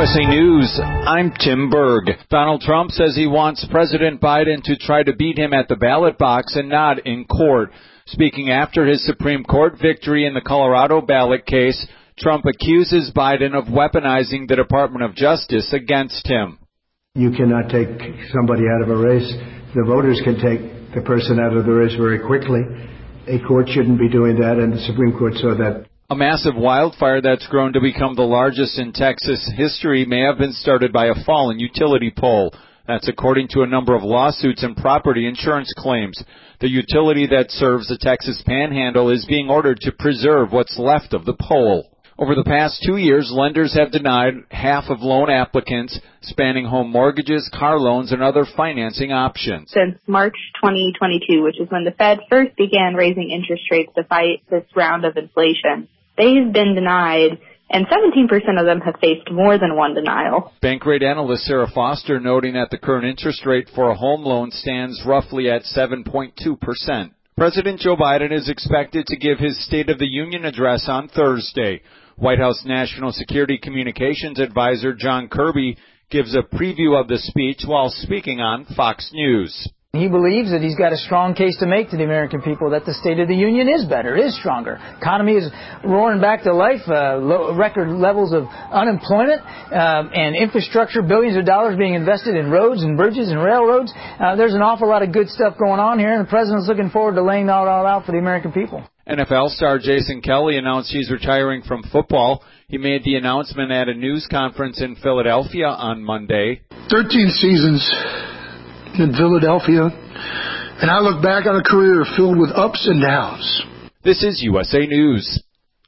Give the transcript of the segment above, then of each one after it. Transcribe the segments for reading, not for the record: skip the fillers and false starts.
USA News, I'm Tim Berg. Donald Trump says he wants President Biden to try to beat him at the ballot box and not in court. Speaking after his Supreme Court victory in the Colorado ballot case, Trump accuses Biden of weaponizing the Department of Justice against him. You cannot take somebody out of a race. The voters can take the person out of the race very quickly. A court shouldn't be doing that, and the Supreme Court saw that. A massive wildfire that's grown to become the largest in Texas history may have been started by a fallen utility pole. That's according to a number of lawsuits and property insurance claims. The utility that serves the Texas Panhandle is being ordered to preserve what's left of the pole. Over the past 2 years, lenders have denied half of loan applicants, spanning home mortgages, car loans, and other financing options. Since March 2022, which is when the Fed first began raising interest rates to fight this round of inflation, they've been denied, and 17% of them have faced more than one denial. Bankrate analyst Sarah Foster noting that the current interest rate for a home loan stands roughly at 7.2%. President Joe Biden is expected to give his State of the Union address on Thursday. White House National Security Communications Advisor John Kirby gives a preview of the speech while speaking on Fox News. He believes that he's got a strong case to make to the American people that the State of the Union is better, is stronger. Economy is roaring back to life, record levels of unemployment, and infrastructure, billions of dollars being invested in roads and bridges and railroads. There's an awful lot of good stuff going on here, and the President's looking forward to laying that all out for the American people. NFL star Jason Kelly announced he's retiring from football. He made the announcement at a news conference in Philadelphia on Monday. 13 seasons in Philadelphia, and I look back on a career filled with ups and downs. This is USA News.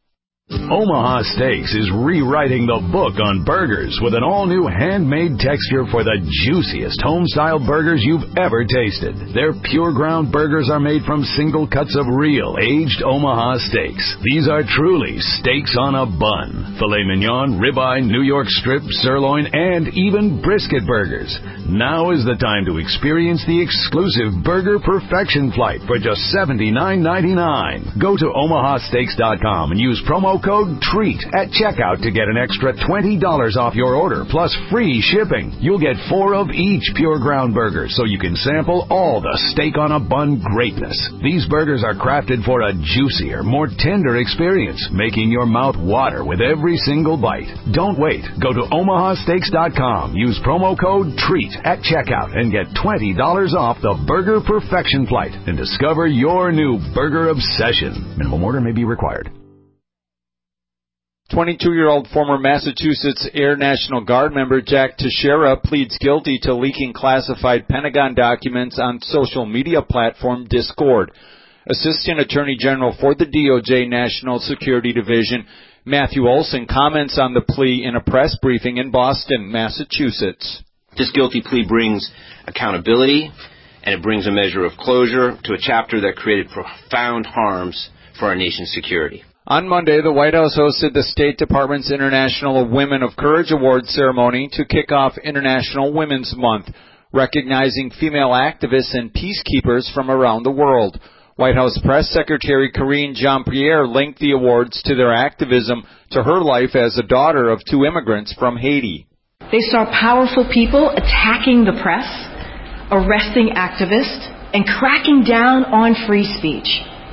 Omaha Steaks is rewriting the book on burgers with an all-new handmade texture for the juiciest home-style burgers you've ever tasted. Their pure ground burgers are made from single cuts of real, aged Omaha steaks. These are truly steaks on a bun. Filet mignon, ribeye, New York strip, sirloin, and even brisket burgers. Now is the time to experience the exclusive Burger Perfection Flight for just $79.99. Go to omahasteaks.com and use promo code TREAT at checkout to get an extra $20 off your order, plus free shipping. You'll get 4 of each pure ground burger, so you can sample all the steak on a bun greatness. These burgers are crafted for a juicier, more tender experience, making your mouth water with every single bite. Don't wait. Go to omahasteaks.com, use promo code TREAT at checkout, and get $20 off the Burger Perfection Flight, and discover your new burger obsession. Minimum order may be required. 22-year-old former Massachusetts Air National Guard member Jack Teixeira pleads guilty to leaking classified Pentagon documents on social media platform Discord. Assistant Attorney General for the DOJ National Security Division, Matthew Olson, comments on the plea in a press briefing in Boston, Massachusetts. This guilty plea brings accountability, and it brings a measure of closure to a chapter that created profound harms for our nation's security. On Monday, the White House hosted the State Department's International Women of Courage Awards ceremony to kick off International Women's Month, recognizing female activists and peacekeepers from around the world. White House Press Secretary Karine Jean-Pierre linked the awards to their activism to her life as a daughter of 2 immigrants from Haiti. They saw powerful people attacking the press, arresting activists, and cracking down on free speech.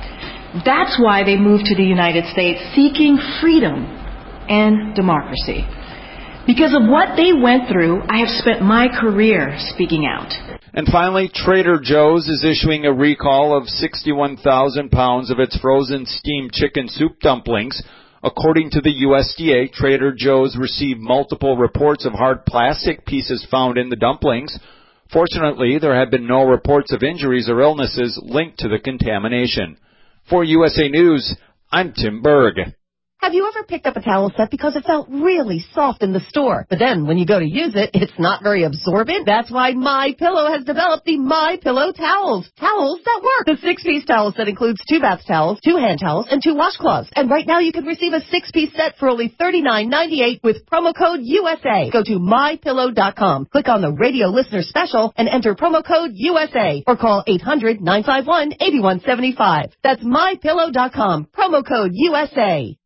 That's why they moved to the United States seeking freedom and democracy. Because of what they went through, I have spent my career speaking out. And finally, Trader Joe's is issuing a recall of 61,000 pounds of its frozen steamed chicken soup dumplings. According to the USDA, Trader Joe's received multiple reports of hard plastic pieces found in the dumplings. Fortunately, there have been no reports of injuries or illnesses linked to the contamination. For USA News, I'm Tim Berg. Have you ever picked up a towel set because it felt really soft in the store, but then when you go to use it, it's not very absorbent? That's why MyPillow has developed the MyPillow towels. Towels that work. The 6-piece towel set includes 2 bath towels, 2 hand towels, and 2 washcloths. And right now you can receive a 6-piece set for only $39.98 with promo code USA. Go to MyPillow.com, click on the radio listener special, and enter promo code USA, or call 800-951-8175. That's MyPillow.com, promo code USA.